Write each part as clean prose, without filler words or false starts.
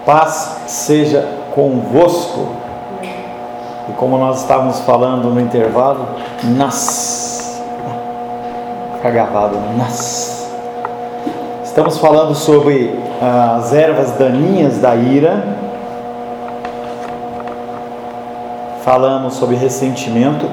Paz seja convosco. E como nós estávamos falando no intervalo, fica gravado, estamos falando sobre as ervas daninhas da ira. Falamos sobre ressentimento.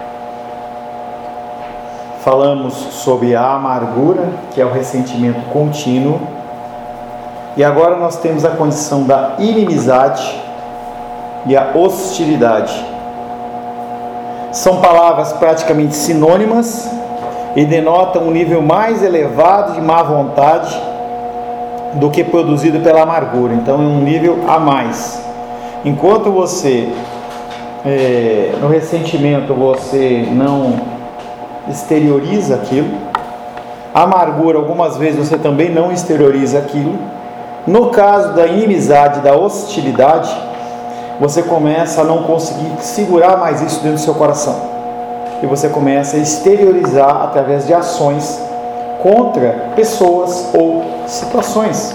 Falamos sobre a amargura, que é o ressentimento contínuo. E agora nós temos a condição da inimizade e a hostilidade. São palavras praticamente sinônimas e denotam um nível mais elevado de má vontade do que produzido pela amargura. Então é um nível a mais. Enquanto você, no ressentimento, você não exterioriza aquilo, a amargura, algumas vezes você também não exterioriza aquilo. No caso da inimizade, da hostilidade, você começa a não conseguir segurar mais isso dentro do seu coração. E você começa a exteriorizar através de ações contra pessoas ou situações.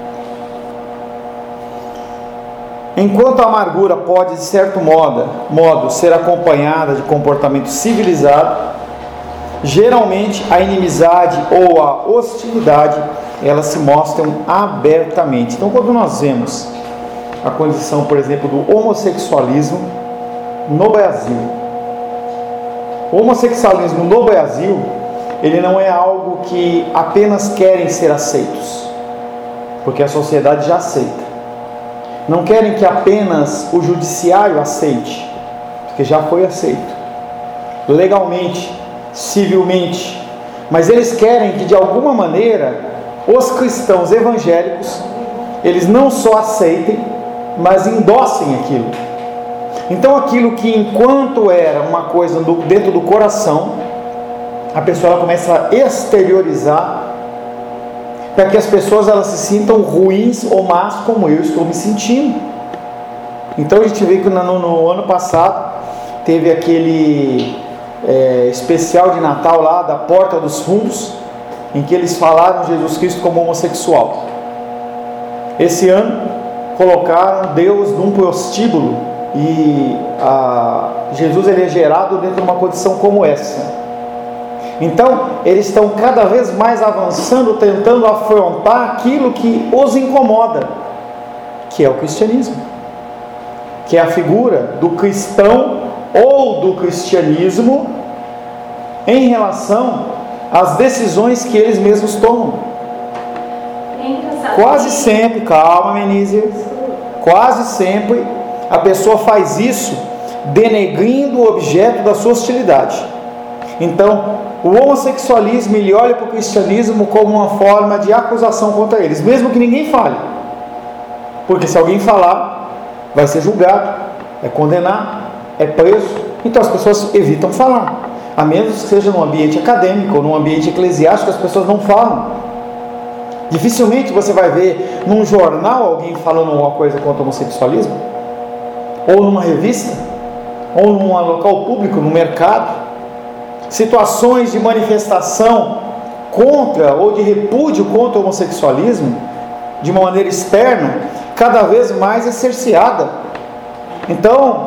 Enquanto a amargura pode, de certo modo, ser acompanhada de comportamento civilizado, geralmente a inimizade ou a hostilidade, elas se mostram abertamente. Então, quando nós vemos a condição, por exemplo, do homossexualismo no Brasil, o homossexualismo no Brasil, ele não é algo que apenas querem ser aceitos, porque a sociedade já aceita. Não querem que apenas o judiciário aceite, porque já foi aceito legalmente, civilmente, mas eles querem que de alguma maneira os cristãos evangélicos, eles não só aceitem, mas endossem aquilo. Então aquilo que enquanto era uma coisa dentro do coração, a pessoa começa a exteriorizar, para que as pessoas elas se sintam ruins ou más como eu estou me sentindo. Então a gente vê que no ano passado teve aquele especial de Natal lá da Porta dos Fundos, em que eles falaram Jesus Cristo como homossexual. Esse ano colocaram Deus num prostíbulo e Jesus ele é gerado dentro de uma condição como essa. Então eles estão cada vez mais avançando, tentando afrontar aquilo que os incomoda, que é o cristianismo, que é a figura do cristão ou do cristianismo em relação às decisões que eles mesmos tomam. Quase sempre, calma Menízia, quase sempre a pessoa faz isso denegrindo o objeto da sua hostilidade. Então o homossexualismo ele olha para o cristianismo como uma forma de acusação contra eles, mesmo que ninguém fale, porque se alguém falar vai ser julgado, é condenado, é preso. Então as pessoas evitam falar, a menos que seja num ambiente acadêmico ou num ambiente eclesiástico, as pessoas não falam. Dificilmente você vai ver num jornal alguém falando alguma coisa contra o homossexualismo, ou numa revista, ou num local público, no mercado. Situações de manifestação contra ou de repúdio contra o homossexualismo, de uma maneira externa, cada vez mais é cerceada. Então,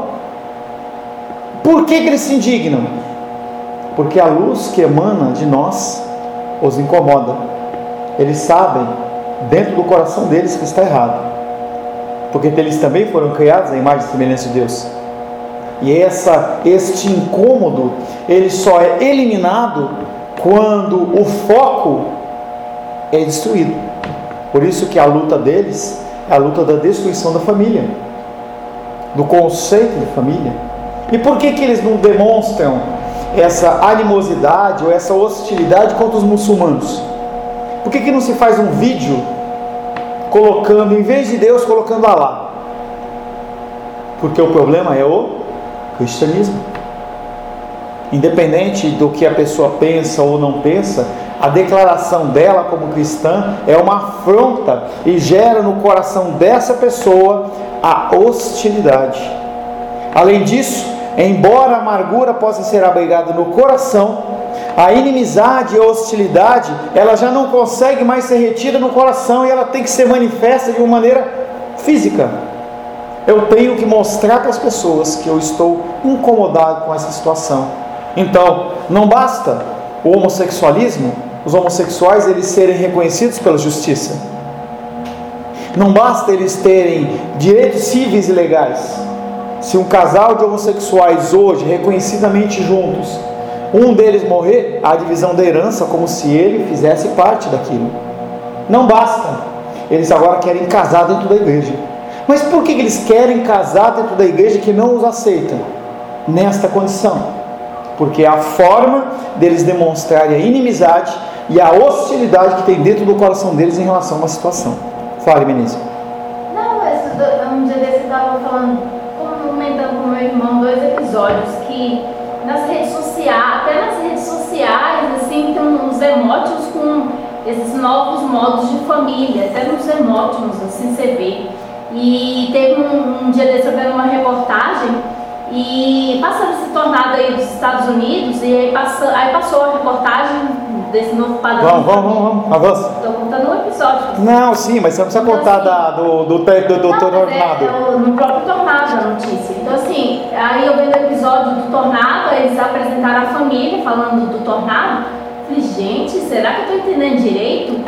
por que eles se indignam? Porque a luz que emana de nós os incomoda. Eles sabem, dentro do coração deles, que está errado, porque eles também foram criados à imagem e semelhança de Deus. E este incômodo, ele só é eliminado quando o foco é destruído. Por isso que a luta deles é a luta da destruição da família, do conceito de família. E por que eles não demonstram essa animosidade ou essa hostilidade contra os muçulmanos? Por que não se faz um vídeo colocando, em vez de Deus, colocando Alá? Porque o problema é o cristianismo. Independente do que a pessoa pensa ou não pensa, a declaração dela como cristã é uma afronta e gera no coração dessa pessoa a hostilidade. Além disso, embora a amargura possa ser abrigada no coração, a inimizade e a hostilidade, ela já não consegue mais ser retida no coração e ela tem que ser manifesta de uma maneira física. Eu tenho que mostrar para as pessoas que eu estou incomodado com essa situação. Então, não basta o homossexualismo, os homossexuais eles serem reconhecidos pela justiça. Não basta eles terem direitos cíveis e legais. Se um casal de homossexuais hoje, reconhecidamente juntos, um deles morrer, há a divisão da herança como se ele fizesse parte daquilo. Não basta. Eles agora querem casar dentro da igreja. Mas por que eles querem casar dentro da igreja que não os aceita nesta condição? Porque é a forma deles demonstrarem a inimizade e a hostilidade que tem dentro do coração deles em relação a uma situação. Fale, Menezes. Não, mas um dia desse eu estava comentando com meu irmão 2 episódios que nas redes sociais, até nas redes sociais, assim, tem uns emojis com esses novos modos de família, até nos emojis, assim, você vê. E teve um dia desse eu vendo uma reportagem e passando esse tornado aí dos Estados Unidos e aí passou a reportagem desse novo padrão. Vamos, avança. Estou contando um episódio. Não, sim, mas você não precisa contar do tornado. No próprio tornado a notícia. Então assim, aí eu vendo o episódio do tornado, eles apresentaram a família falando do tornado. Falei, gente, será que eu estou entendendo direito?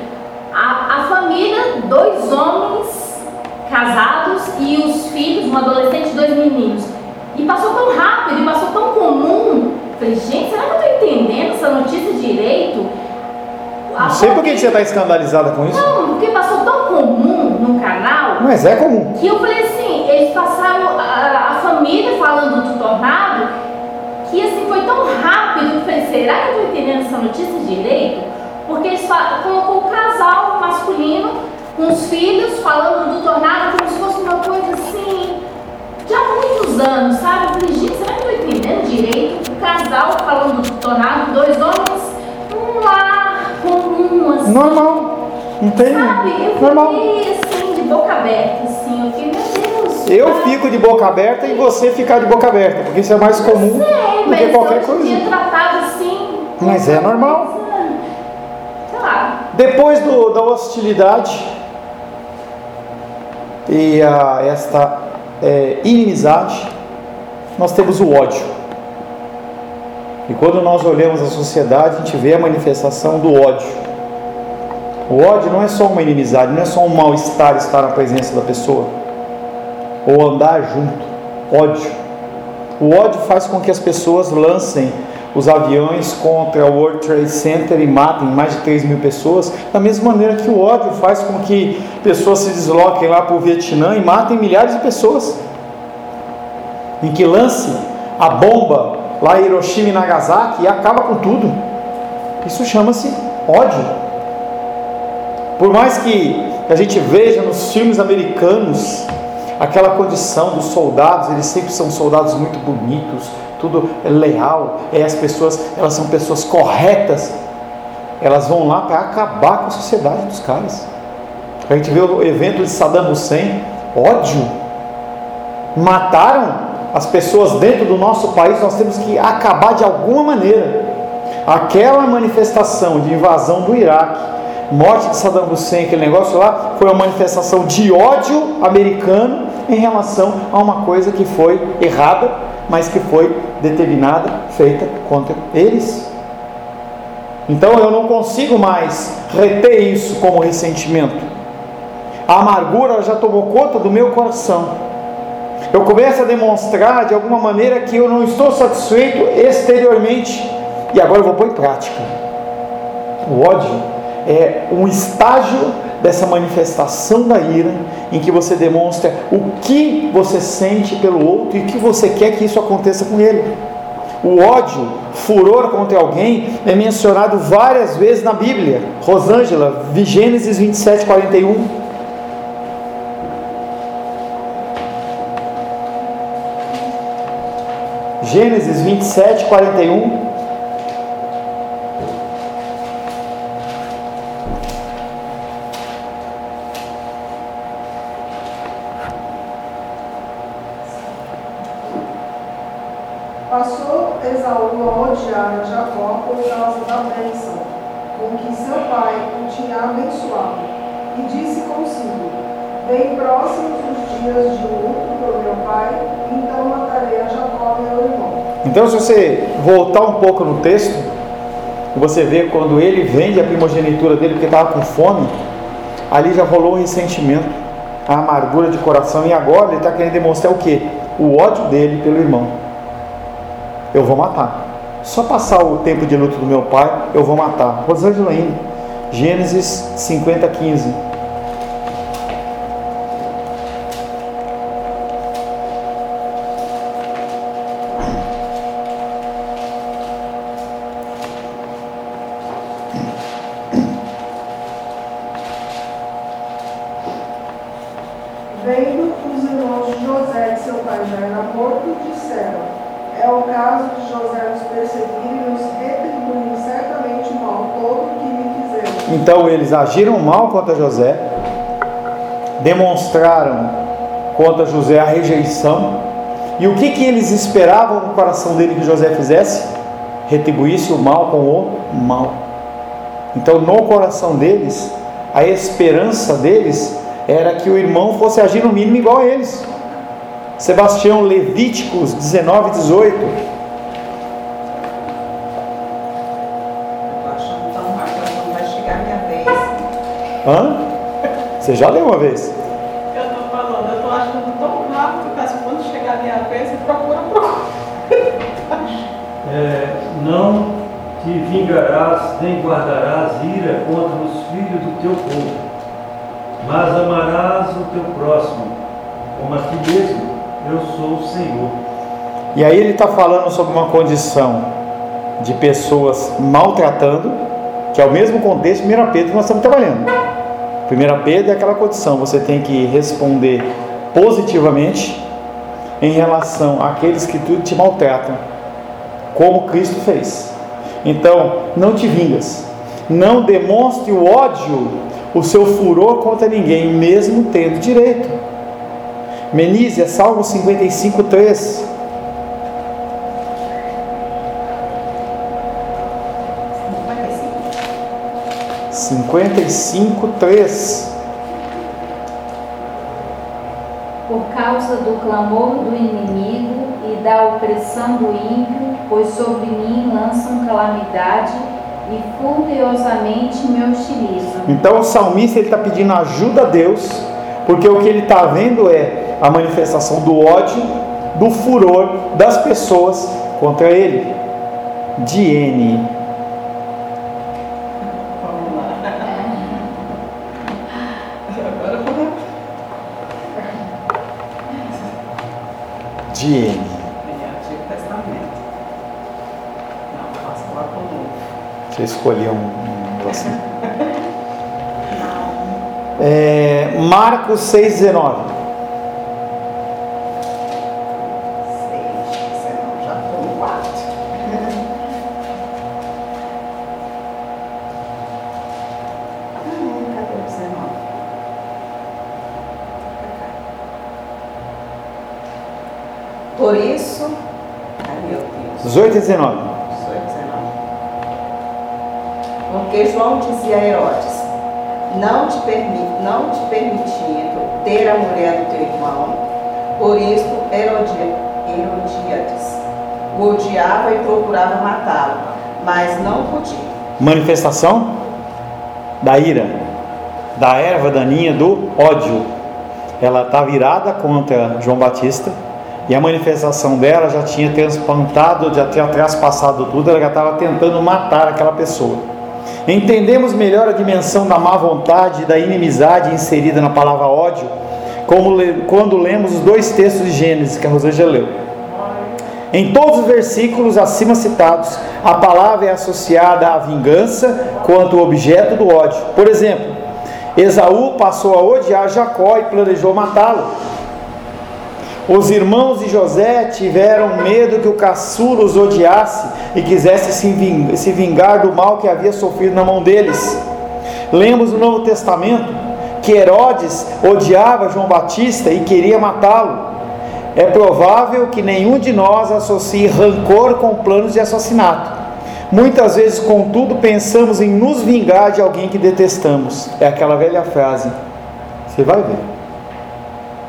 A família, 2 homens casados e os filhos, um adolescente e 2 meninos. E passou tão rápido, e passou tão comum. Falei, gente, será que eu estou entendendo essa notícia direito? Não sei por que você está escandalizada com isso. Não, porque passou tão comum no canal. Mas é comum. Que eu falei assim, eles passaram a família falando do tornado, que assim foi tão rápido. Eu falei, será que eu estou entendendo essa notícia direito? Porque eles colocou o casal masculino com os filhos falando do tornado como se fosse uma coisa assim, de há muitos anos, sabe? Eu falei, gente, será que eu estou entendendo direito? O casal falando do tornado, 2 homens, um lar comum, assim. Normal, não tem. Sabe? Eu normal. fiquei assim, de boca aberta, assim, eu fiquei, meu Deus. Eu fico de boca aberta e você ficar de boca aberta, porque isso é mais comum do que qualquer coisa. Mas eu tratado assim. Mas é normal. Sei lá. Depois da hostilidade e esta inimizade, nós temos o ódio. E quando nós olhamos a sociedade, a gente vê a manifestação do ódio. O ódio não é só uma inimizade, não é só um mal-estar estar na presença da pessoa, ou andar junto. Ódio. O ódio faz com que as pessoas lancem os aviões contra o World Trade Center e matem mais de 3 mil pessoas, da mesma maneira que o ódio faz com que pessoas se desloquem lá para o Vietnã e matem milhares de pessoas, em que lance a bomba lá em Hiroshima e Nagasaki e acaba com tudo. Isso chama-se ódio. Por mais que a gente veja nos filmes americanos aquela condição dos soldados, eles sempre são soldados muito bonitos, tudo é leal, as pessoas, elas são pessoas corretas, elas vão lá para acabar com a sociedade dos caras. A gente vê o evento de Saddam Hussein, ódio, mataram as pessoas dentro do nosso país, nós temos que acabar de alguma maneira. Aquela manifestação de invasão do Iraque, morte de Saddam Hussein, aquele negócio lá, foi uma manifestação de ódio americano em relação a uma coisa que foi errada, mas que foi determinada, feita contra eles. Então eu não consigo mais reter isso como ressentimento. A amargura já tomou conta do meu coração. Eu começo a demonstrar de alguma maneira que eu não estou satisfeito exteriormente, e agora eu vou pôr em prática. O ódio é um estágio dessa manifestação da ira, em que você demonstra o que você sente pelo outro e o que você quer que isso aconteça com ele. O ódio, furor contra alguém, é mencionado várias vezes na Bíblia. Rosângela, Gênesis 27, 41. Gênesis 27, 41. Passou Esaú a odiar a Jacó por causa da bênção com que seu pai o tinha abençoado, e disse consigo: Bem próximos os dias de luto pelo meu pai, então matarei a Jacó, meu irmão. Então, se você voltar um pouco no texto, você vê quando ele vende a primogenitura dele porque estava com fome, ali já rolou um ressentimento, a amargura de coração, e agora ele está querendo demonstrar o quê? O ódio dele pelo irmão. Eu vou matar. Só passar o tempo de luto do meu pai, eu vou matar. Rosângela ainda, Gênesis 50:15. Vendo os irmãos de José, que seu pai já era morto, disseram: é o caso de José nos perseguir e nos retribuir certamente o mal todo que lhe fizeram. Então eles agiram mal contra José, demonstraram contra José a rejeição, e o que eles esperavam no coração dele que José fizesse? Retribuísse o mal com o mal. Então no coração deles, a esperança deles era que o irmão fosse agir no mínimo igual a eles. Sebastião, Levíticos 19:18. Estou achando tão rápido, não vai chegar a minha vez. Hã? Você já leu uma vez? Eu estou falando, eu estou achando tão rápido, mas quando chegar a minha vez, você procura. Não te vingarás, nem guardarás ira contra os filhos do teu povo, mas amarás o teu próximo, como a ti mesmo. Eu sou o Senhor. E aí ele está falando sobre uma condição de pessoas maltratando, que é o mesmo contexto de 1 Pedro que nós estamos trabalhando. 1 Pedro é aquela condição, você tem que responder positivamente em relação àqueles que tudo te maltratam, como Cristo fez. Então, não te vingas, não demonstre o ódio, o seu furor contra ninguém, mesmo tendo direito. Menísia, Salmo 55:3. Por causa do clamor do inimigo e da opressão do ímpio, pois sobre mim lançam calamidade e furiosamente me hostilizam. Então o salmista está pedindo ajuda a Deus, porque o que ele está vendo é a manifestação do ódio, do furor das pessoas contra ele. Diene. Vamos lá. Agora eu vou. Diene. Antigo Testamento. Não, faço lá com o novo. Você escolheu um assim. Marcos 6:19. 6, já estou no 4. Cadê o 19? Por isso, ai meu Deus, 18:19. 18, 19. Porque João dizia a Herodes: não te permitindo ter a mulher do teu irmão, por isso Herodíades o odiava e procurava matá-lo, mas não podia. Manifestação da ira, da erva daninha do ódio. Ela está virada contra João Batista, e a manifestação dela já tinha transplantado, já tinha traspassado tudo, ela já estava tentando matar aquela pessoa. Entendemos melhor a dimensão da má vontade e da inimizade inserida na palavra ódio, quando lemos os dois textos de Gênesis que a Rosângela leu. Em todos os versículos acima citados, a palavra é associada à vingança quanto ao objeto do ódio. Por exemplo, Esaú passou a odiar Jacó e planejou matá-lo. Os irmãos de José tiveram medo que o caçula os odiasse e quisesse se vingar do mal que havia sofrido na mão deles. Lemos no Novo Testamento que Herodes odiava João Batista e queria matá-lo. É provável que nenhum de nós associe rancor com planos de assassinato. Muitas vezes, contudo, pensamos em nos vingar de alguém que detestamos. É aquela velha frase: você vai ver,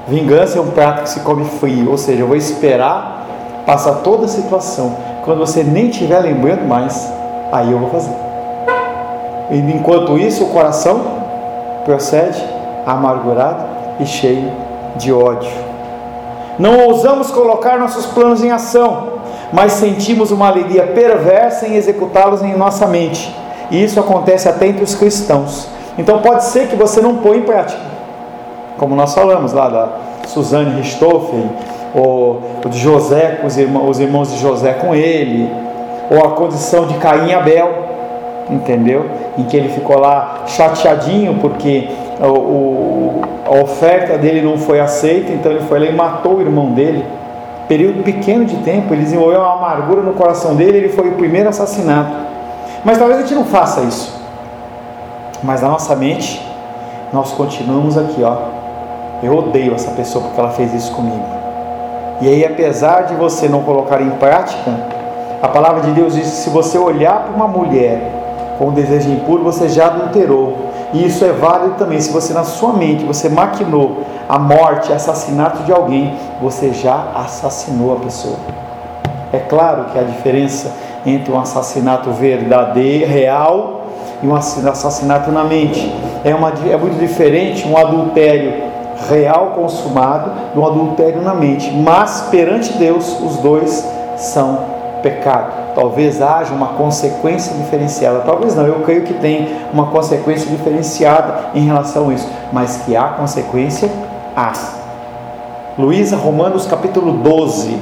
Vingança é um prato que se come frio, ou seja, eu vou esperar passar toda a situação. Quando você nem estiver lembrando mais, aí eu vou fazer. E enquanto isso, o coração procede amargurado e cheio de ódio. Não ousamos colocar nossos planos em ação, mas sentimos uma alegria perversa em executá-los em nossa mente. E isso acontece até entre os cristãos. Então pode ser que você não põe em prática, como nós falamos lá da Suzanne Richthofen, ou de José, os irmãos de José com ele, ou a condição de Caim e Abel, entendeu? Em que ele ficou lá chateadinho porque a oferta dele não foi aceita, então ele foi lá e matou o irmão dele. Período pequeno de tempo, ele desenvolveu uma amargura no coração dele, ele foi o primeiro assassinado. Mas talvez a gente não faça isso, mas na nossa mente nós continuamos aqui, ó, eu odeio essa pessoa porque ela fez isso comigo. E aí, apesar de você não colocar em prática, a palavra de Deus diz que se você olhar para uma mulher com desejo impuro, você já adulterou. E isso é válido também, se você na sua mente, você maquinou a morte, assassinato de alguém, você já assassinou a pessoa. É claro que a diferença entre um assassinato verdadeiro, real, e um assassinato na mente é muito diferente um adultério real consumado de um adultério na mente, mas perante Deus os dois são pecado. Talvez haja uma consequência diferenciada, talvez não, eu creio que tem uma consequência diferenciada em relação a isso, mas que há consequência, há. Luísa, Romanos capítulo 12.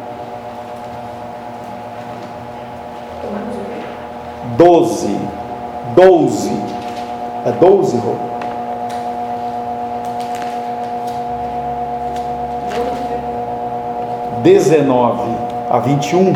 12. É 12, Rô? 19 a 21.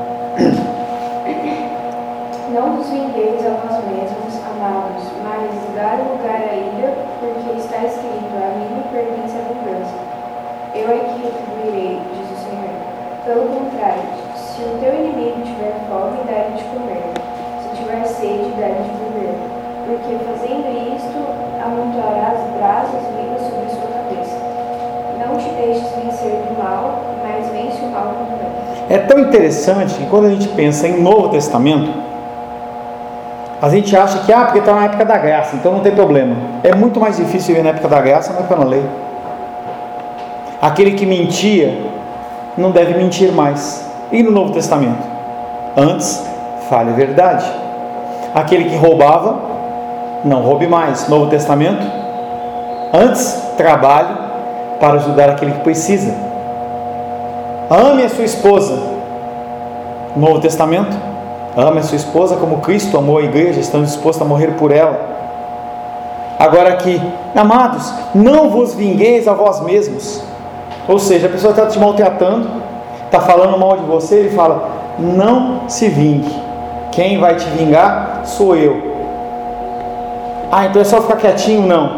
Não vos vingueis a vós mesmos, amados, mas dai lugar à ira, porque está escrito: a mim me pertence a vingança. Eu é que retribuirei, diz o Senhor. Pelo contrário, se o teu inimigo tiver fome, dá-lhe de comer. Se tiver sede, dá-lhe de beber. Porque fazendo isto, amontoarás brasas vivas sobre a sua cabeça. Não te deixes vencer do mal, mas vence o mal com o bem. É tão interessante que quando a gente pensa em Novo Testamento, a gente acha que, porque está na época da graça, então não tem problema. É muito mais difícil viver na época da graça, mas pela lei. Aquele que mentia, não deve mentir mais. E no Novo Testamento? Antes, fale a verdade. Aquele que roubava, não roube mais. Novo Testamento? Antes, trabalhe para ajudar aquele que precisa. Ame a sua esposa. Novo Testamento? Ame a sua esposa como Cristo amou a igreja, estando disposto a morrer por ela. Agora aqui, amados, não vos vingueis a vós mesmos. Ou seja, a pessoa está te maltratando, está falando mal de você, ele fala: não se vingue. Quem vai te vingar sou eu. Então é só ficar quietinho? Não.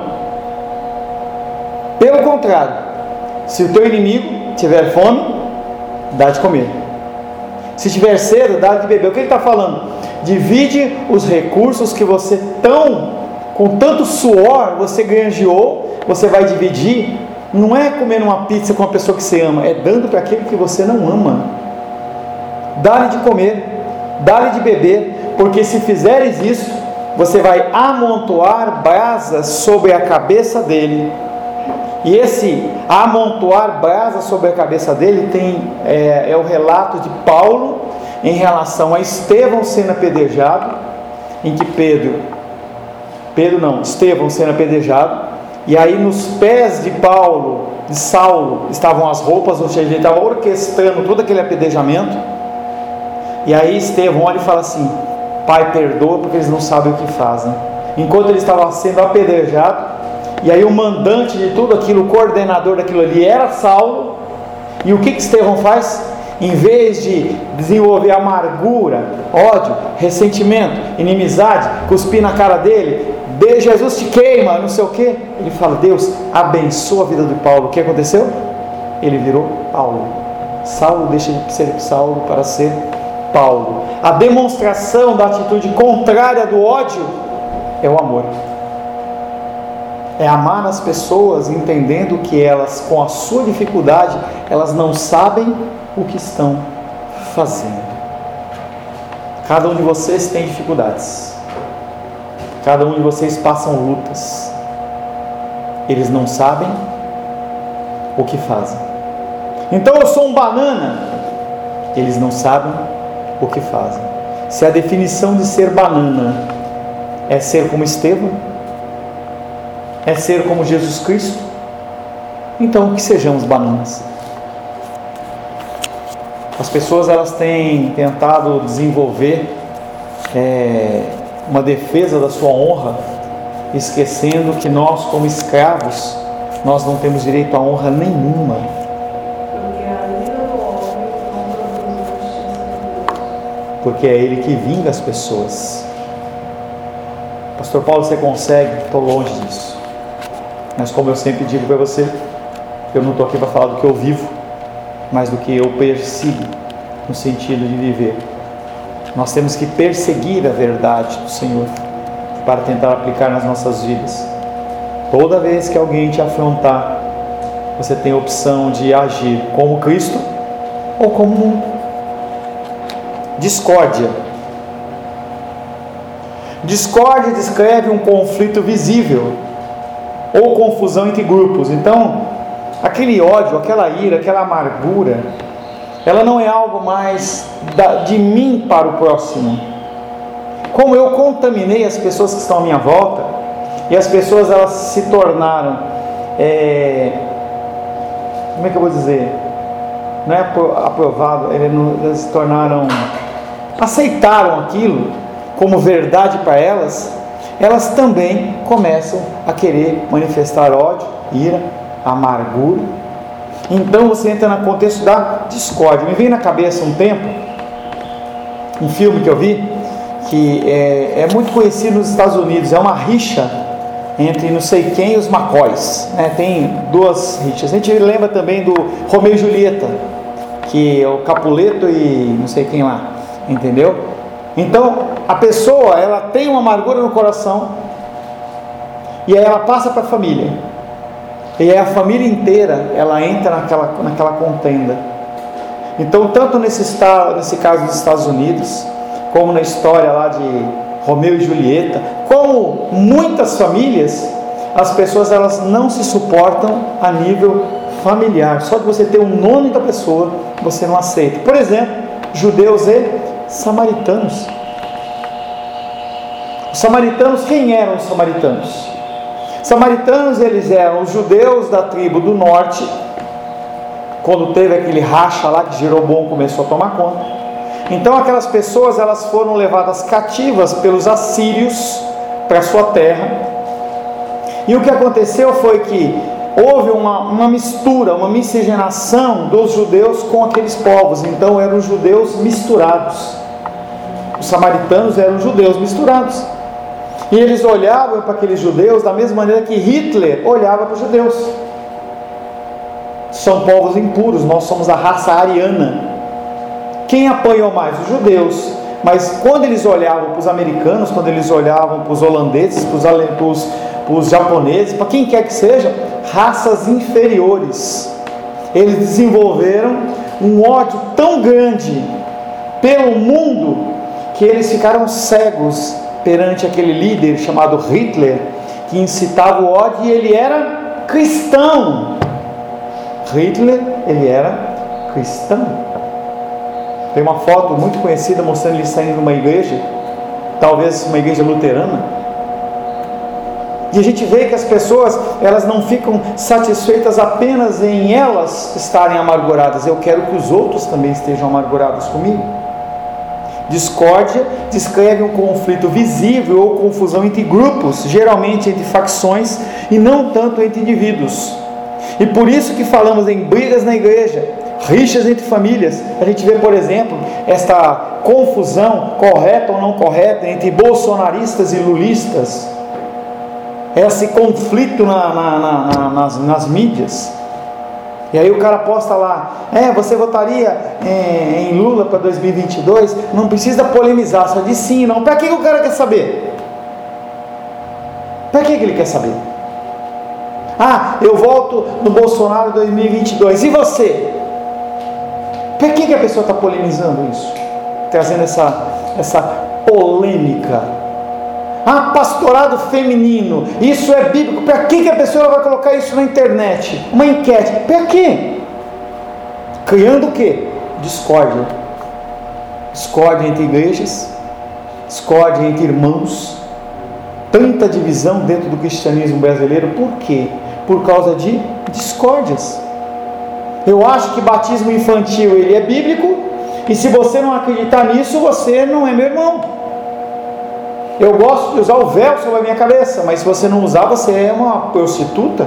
Pelo contrário, se o teu inimigo tiver fome, dá de comer. Se tiver sede, dá de beber. O que ele está falando? Divide os recursos que você com tanto suor, você granjeou, você vai dividir. Não é comendo uma pizza com uma pessoa que você ama, é dando para aquele que você não ama. Dá-lhe de comer, dá-lhe de beber, porque se fizeres isso, você vai amontoar brasas sobre a cabeça dele. E esse amontoar brasas sobre a cabeça dele é o relato de Paulo em relação a Estevão sendo apedrejado, em que Estevão sendo apedrejado, e aí nos pés de Saulo, estavam as roupas, ou seja, ele estava orquestrando todo aquele apedrejamento. E aí Estevão olha e fala assim: Pai, perdoa, porque eles não sabem o que fazem. Enquanto ele estava sendo apedrejado, e aí o mandante de tudo aquilo, o coordenador daquilo ali era Saulo. E o que Estevão faz? Em vez de desenvolver amargura, ódio, ressentimento, inimizade, cuspir na cara dele, Jesus te queima, não sei o que, ele fala: Deus abençoa a vida de Paulo. O que aconteceu? Ele virou Paulo. Saulo deixa de ser Saulo para ser Paulo. A demonstração da atitude contrária do ódio é o amor. É amar as pessoas entendendo que elas, com a sua dificuldade, elas não sabem o que estão fazendo. Cada um de vocês tem dificuldades. Cada um de vocês passam lutas. Eles não sabem o que fazem. Então eu sou um banana. Eles não sabem o que fazem. Se a definição de ser banana é ser como Estevão, é ser como Jesus Cristo, então que sejamos bananas. As pessoas elas têm tentado desenvolver uma defesa da sua honra, esquecendo que nós, como escravos, nós não temos direito a honra nenhuma. Porque é Ele que vinga as pessoas. Pastor Paulo, você consegue? Estou longe disso. Mas como eu sempre digo para você, eu não estou aqui para falar do que eu vivo, mas do que eu persigo, no sentido de viver. Nós temos que perseguir a verdade do Senhor, para tentar aplicar nas nossas vidas. Toda vez que alguém te afrontar, você tem a opção de agir como Cristo ou como o mundo. Discórdia. Discórdia descreve um conflito visível ou confusão entre grupos. Então, aquele ódio, aquela ira, aquela amargura, ela não é algo mais de mim para o próximo. Como eu contaminei as pessoas que estão à minha volta, e as pessoas elas se tornaram, como é que eu vou dizer? Não é aprovado, elas se tornaram, aceitaram aquilo como verdade para elas, elas também começam a querer manifestar ódio, ira, amargura. Então você entra no contexto da discórdia. Me veio na cabeça um filme que eu vi, que é muito conhecido nos Estados Unidos, é uma rixa entre não sei quem e os McCoys, né? Tem duas rixas. A gente lembra também do Romeu e Julieta, que é o Capuleto e não sei quem lá, entendeu? Então a pessoa ela tem uma amargura no coração, e aí ela passa para a família, e aí a família inteira ela entra naquela contenda. Então, tanto nesse caso dos Estados Unidos, como na história lá de Romeu e Julieta, como muitas famílias, as pessoas elas não se suportam a nível familiar. Só de você ter o nome da pessoa, você não aceita. Por exemplo, judeus e samaritanos. Os samaritanos, quem eram os samaritanos? Samaritanos, eles eram os judeus da tribo do norte, quando teve aquele racha lá que Jeroboão começou a tomar conta. Então aquelas pessoas elas foram levadas cativas pelos assírios para a sua terra, e o que aconteceu foi que houve uma mistura, uma miscigenação dos judeus com aqueles povos. Então eram judeus misturados. Os samaritanos eram judeus misturados, e eles olhavam para aqueles judeus da mesma maneira que Hitler olhava para os judeus. São povos impuros, nós somos a raça ariana. Quem apanhou mais? Os judeus. Mas quando eles olhavam para os americanos, quando eles olhavam para os holandeses, para os japoneses, para quem quer que seja, raças inferiores, eles desenvolveram um ódio tão grande pelo mundo, que eles ficaram cegos perante aquele líder chamado Hitler, que incitava o ódio, e ele era cristão. Hitler, ele era cristão. Tem uma foto muito conhecida mostrando ele saindo de uma igreja, talvez uma igreja luterana, e a gente vê que as pessoas elas não ficam satisfeitas apenas em elas estarem amarguradas. Eu quero que os outros também estejam amargurados comigo. Discórdia descreve um conflito visível ou confusão entre grupos, geralmente entre facções e não tanto entre indivíduos. E por isso que falamos em brigas na igreja, rixas entre famílias. A gente vê, por exemplo, esta confusão, correta ou não correta, entre bolsonaristas e lulistas, esse conflito nas mídias. E aí o cara posta lá, você votaria em Lula para 2022? Não precisa polemizar, só diz sim e não. Para que o cara quer saber? Para que ele quer saber? Eu volto no Bolsonaro 2022. E você? Por que a pessoa está polemizando isso? Trazendo essa polêmica. Pastorado feminino, isso é bíblico. Para que a pessoa vai colocar isso na internet? Uma enquete. Para quê? Criando o quê? Discórdia. Discórdia entre igrejas, discórdia entre irmãos, tanta divisão dentro do cristianismo brasileiro. Por quê? Por causa de discórdias. Eu acho que batismo infantil ele é bíblico, e se você não acreditar nisso, você não é meu irmão. Eu gosto de usar o véu sobre a minha cabeça, mas se você não usar, você é uma prostituta.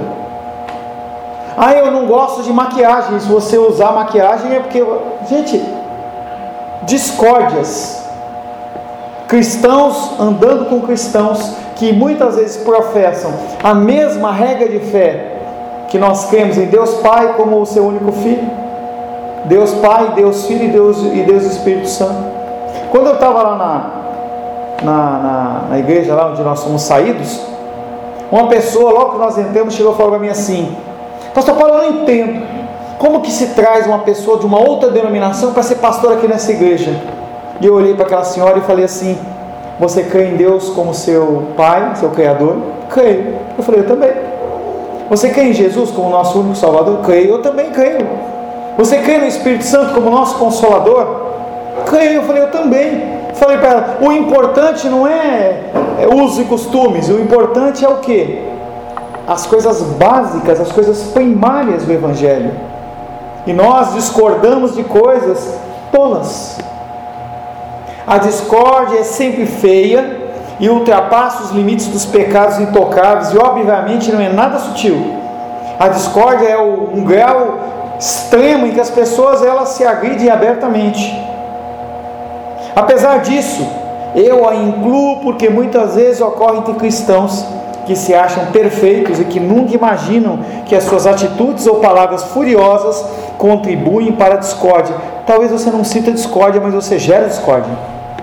Eu não gosto de maquiagem, se você usar maquiagem é porque... Gente, discórdias. Cristãos andando com cristãos que muitas vezes professam a mesma regra de fé, que nós cremos em Deus Pai como o seu único Filho, Deus Pai, Deus Filho e Deus Espírito Santo. Quando eu estava lá na igreja, lá onde nós fomos saídos, uma pessoa, logo que nós entramos, chegou e falou para mim assim: Pastor Paulo, eu não entendo como que se traz uma pessoa de uma outra denominação para ser pastor aqui nessa igreja. E eu olhei para aquela senhora e falei assim: você crê em Deus como seu Pai, seu Criador? Creio. Eu falei: eu também. Você crê em Jesus como nosso único Salvador? Creio. Eu também creio. Você crê no Espírito Santo como nosso Consolador? Creio. Eu falei: eu também. Falei para ela: o importante não é usos e costumes, o importante é o quê? As coisas básicas, as coisas primárias do Evangelho. E nós discordamos de coisas tolas. A discórdia é sempre feia e ultrapassa os limites dos pecados intocáveis, e obviamente não é nada sutil. A discórdia é um grau extremo em que as pessoas elas se agridem abertamente. Apesar disso, eu a incluo porque muitas vezes ocorre entre cristãos que se acham perfeitos e que nunca imaginam que as suas atitudes ou palavras furiosas contribuem para a discórdia. Talvez você não sinta discórdia, mas você gera discórdia.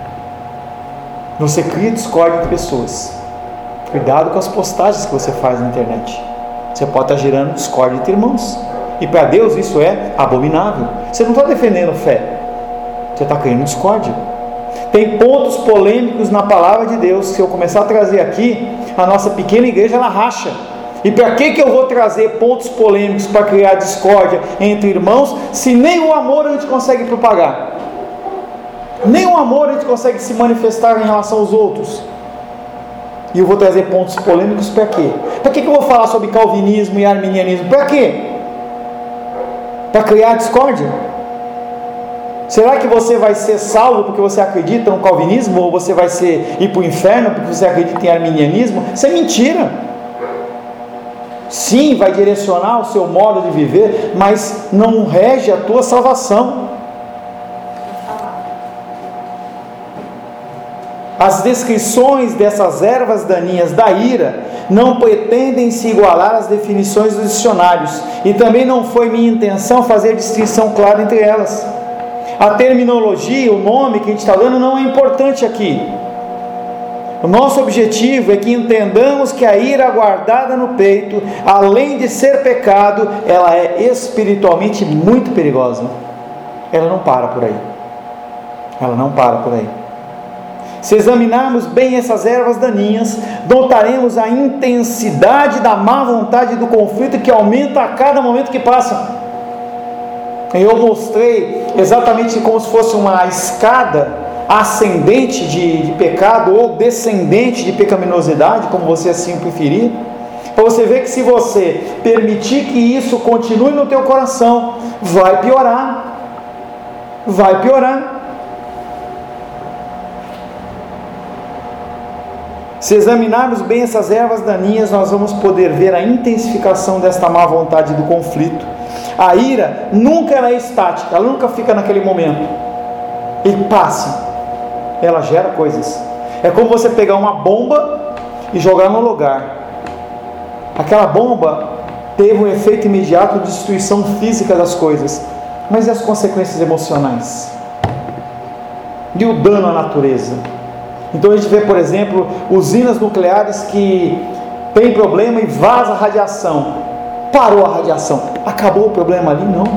Você cria discórdia entre pessoas. Cuidado com as postagens que você faz na internet. Você pode estar gerando discórdia entre irmãos. E para Deus isso é abominável. Você não está defendendo fé, você está criando discórdia. Tem pontos polêmicos na palavra de Deus. Se eu começar a trazer aqui, a nossa pequena igreja ela racha. E para que eu vou trazer pontos polêmicos para criar discórdia entre irmãos, se nem o amor a gente consegue propagar? Nem o amor a gente consegue se manifestar em relação aos outros. E eu vou trazer pontos polêmicos para quê? Para que eu vou falar sobre calvinismo e arminianismo? Para quê? Para criar discórdia? Será que você vai ser salvo porque você acredita no calvinismo? Ou você vai ir para o inferno porque você acredita em arminianismo? Isso é mentira. Sim, vai direcionar o seu modo de viver, mas não rege a tua salvação. As descrições dessas ervas daninhas da ira não pretendem se igualar às definições dos dicionários, e também não foi minha intenção fazer distinção clara entre elas. A terminologia, o nome que a gente está dando não é importante aqui. O nosso objetivo é que entendamos que a ira guardada no peito, além de ser pecado, ela é espiritualmente muito perigosa. Ela não para por aí. Ela não para por aí. Se examinarmos bem essas ervas daninhas, notaremos a intensidade da má vontade do conflito que aumenta a cada momento que passa. Eu mostrei exatamente como se fosse uma escada ascendente de pecado ou descendente de pecaminosidade, como você assim preferir, para você ver que se você permitir que isso continue no teu coração, vai piorar. Vai piorar. Se examinarmos bem essas ervas daninhas, nós vamos poder ver a intensificação desta má vontade do conflito. A ira nunca ela é estática, ela nunca fica naquele momento e passa. Ela gera coisas. É como você pegar uma bomba e jogar no lugar. Aquela bomba teve um efeito imediato de destruição física das coisas, mas e as consequências emocionais? E o dano à natureza? Então a gente vê, por exemplo, usinas nucleares que tem problema e vaza a radiação. Parou a radiação, acabou o problema ali? Não.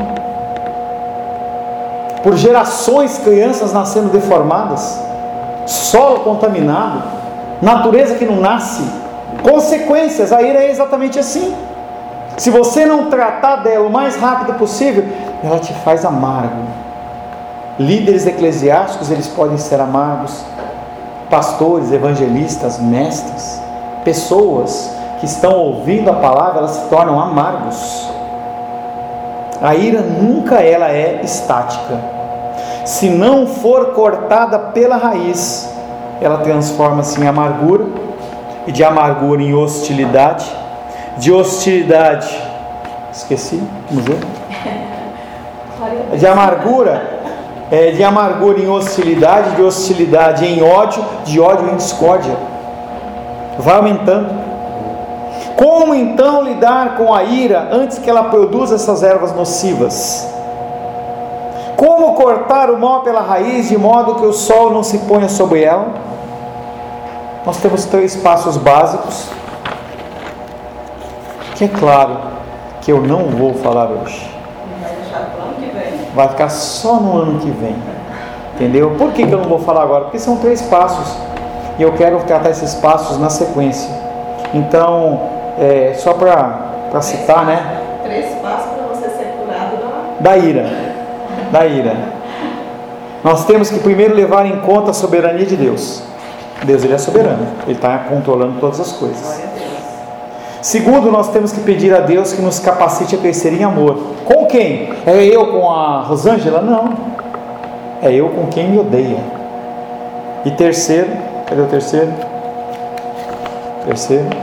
Por gerações, crianças nascendo deformadas, solo contaminado, natureza que não nasce, consequências. A ira é exatamente assim. Se você não tratar dela o mais rápido possível, ela te faz amargo. Líderes eclesiásticos, eles podem ser amargos. Pastores, evangelistas, mestres, pessoas que estão ouvindo a palavra, elas se tornam amargos. A ira nunca ela é estática. Se não for cortada pela raiz, ela transforma-se em amargura, e de amargura em hostilidade, de hostilidade, esqueci, vamos ver, de amargura em hostilidade, de hostilidade em ódio, de ódio em discórdia. Vai aumentando. Como então lidar com a ira antes que ela produza essas ervas nocivas? Como cortar o mal pela raiz de modo que o sol não se ponha sobre ela? Nós temos 3 passos básicos, que é claro que eu não vou falar hoje. Vai deixar para o ano que vem. Vai ficar só no ano que vem. Entendeu? Por que eu não vou falar agora? Porque são 3 passos. E eu quero tratar esses passos na sequência. Então, só para citar, né? 3 passos para você ser curado da ira. Da ira. Nós temos que primeiro levar em conta a soberania de Deus. Deus, ele é soberano. Ele está controlando todas as coisas. Glória a Deus. Segundo, nós temos que pedir a Deus que nos capacite a crescer em amor. Com quem? É eu com a Rosângela? Não. É eu com quem me odeia. E terceiro, cadê o terceiro? Terceiro.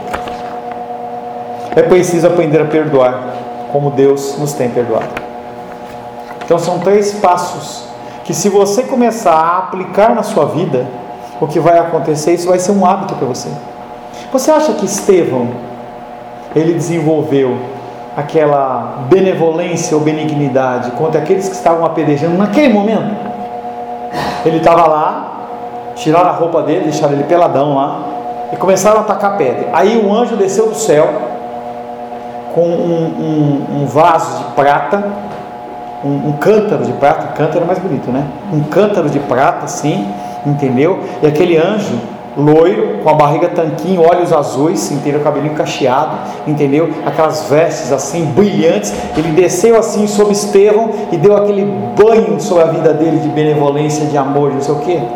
É preciso aprender a perdoar, como Deus nos tem perdoado. Então são 3 passos que, se você começar a aplicar na sua vida, o que vai acontecer, isso vai ser um hábito para você. Você acha que Estevão, ele desenvolveu aquela benevolência ou benignidade contra aqueles que estavam apedrejando naquele momento? Ele estava lá, tiraram a roupa dele, deixaram ele peladão lá e começaram a atacar pedra. Aí um anjo desceu do céu com um vaso de prata, um cântaro de prata. Cântaro é mais bonito, né? Um cântaro de prata, assim, entendeu? E aquele anjo loiro, com a barriga tanquinho, olhos azuis, entendeu? Cabelinho cacheado, entendeu? Aquelas vestes assim, brilhantes. Ele desceu assim sobre Estevão e deu aquele banho sobre a vida dele de benevolência, de amor, não sei o quê.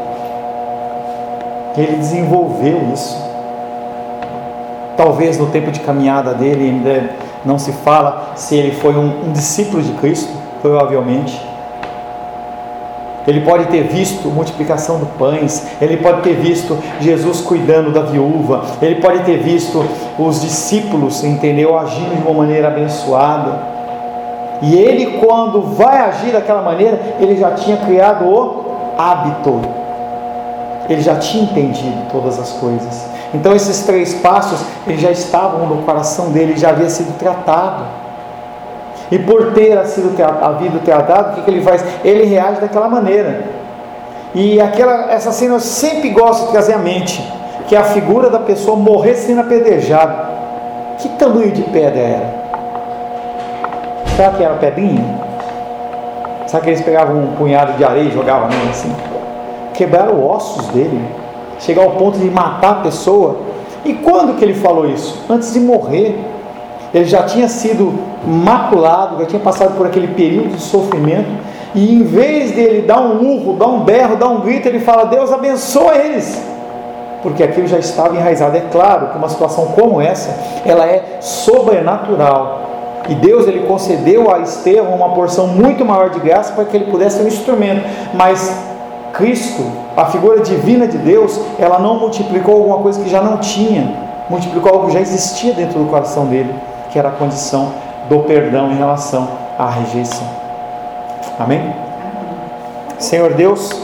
Ele desenvolveu isso. Talvez no tempo de caminhada dele ainda não se fala se ele foi um discípulo de Cristo, provavelmente. Ele pode ter visto multiplicação de pães, ele pode ter visto Jesus cuidando da viúva, ele pode ter visto os discípulos, entendeu, agindo de uma maneira abençoada. E ele, quando vai agir daquela maneira, ele já tinha criado o hábito, ele já tinha entendido todas as coisas. Então esses 3 passos, eles já estavam no coração dele, já havia sido tratado. E por ter havido tratado, o que ele faz? Ele reage daquela maneira. E essa cena eu sempre gosto de trazer à mente, que é a figura da pessoa morrer sendo apedrejada. Que tamanho de pedra era? Será que era pedrinha? Será que eles pegavam um punhado de areia e jogavam nele assim? Quebraram ossos dele, chegar ao ponto de matar a pessoa. E quando que ele falou isso? Antes de morrer. Ele já tinha sido maculado, já tinha passado por aquele período de sofrimento, e em vez dele dar um urro, dar um berro, dar um grito, ele fala: Deus abençoa eles, porque aquilo já estava enraizado. É claro que uma situação como essa, ela é sobrenatural, e Deus, ele concedeu a Estevão uma porção muito maior de graça para que ele pudesse ser um instrumento. Mas Cristo, a figura divina de Deus, ela não multiplicou alguma coisa que já não tinha, multiplicou algo que já existia dentro do coração dele, que era a condição do perdão em relação à rejeição. Amém? Senhor Deus,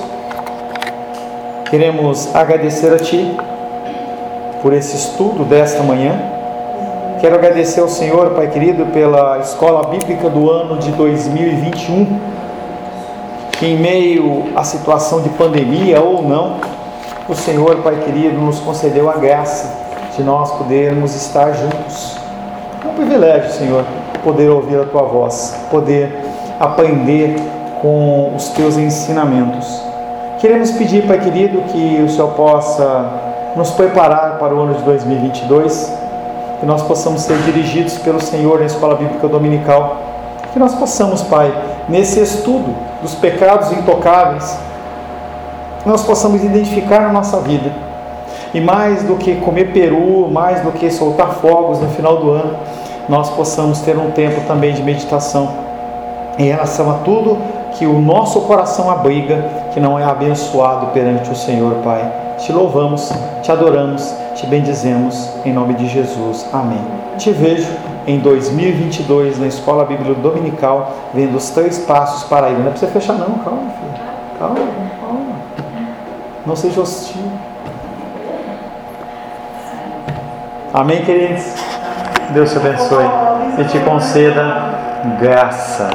queremos agradecer a Ti por esse estudo desta manhã. Quero agradecer ao Senhor, Pai querido, pela escola bíblica do ano de 2021, que em meio à situação de pandemia ou não, o Senhor, Pai querido, nos concedeu a graça de nós podermos estar juntos. É um privilégio, Senhor, poder ouvir a Tua voz, poder aprender com os Teus ensinamentos. Queremos pedir, Pai querido, que o Senhor possa nos preparar para o ano de 2022, que nós possamos ser dirigidos pelo Senhor na Escola Bíblica Dominical, que nós possamos, Pai, nesse estudo dos pecados intocáveis, nós possamos identificar na nossa vida, e mais do que comer peru, mais do que soltar fogos no final do ano, nós possamos ter um tempo também de meditação em relação a tudo que o nosso coração abriga, que não é abençoado perante o Senhor, Pai. Te louvamos, te adoramos, te bendizemos, em nome de Jesus. Amém. Te vejo em 2022 na Escola Bíblica Dominical, vendo os 3 passos para a ira. Não é para você fechar não, calma, filho. Calma. Não seja hostil. Amém, queridos? Deus te abençoe e te conceda graça.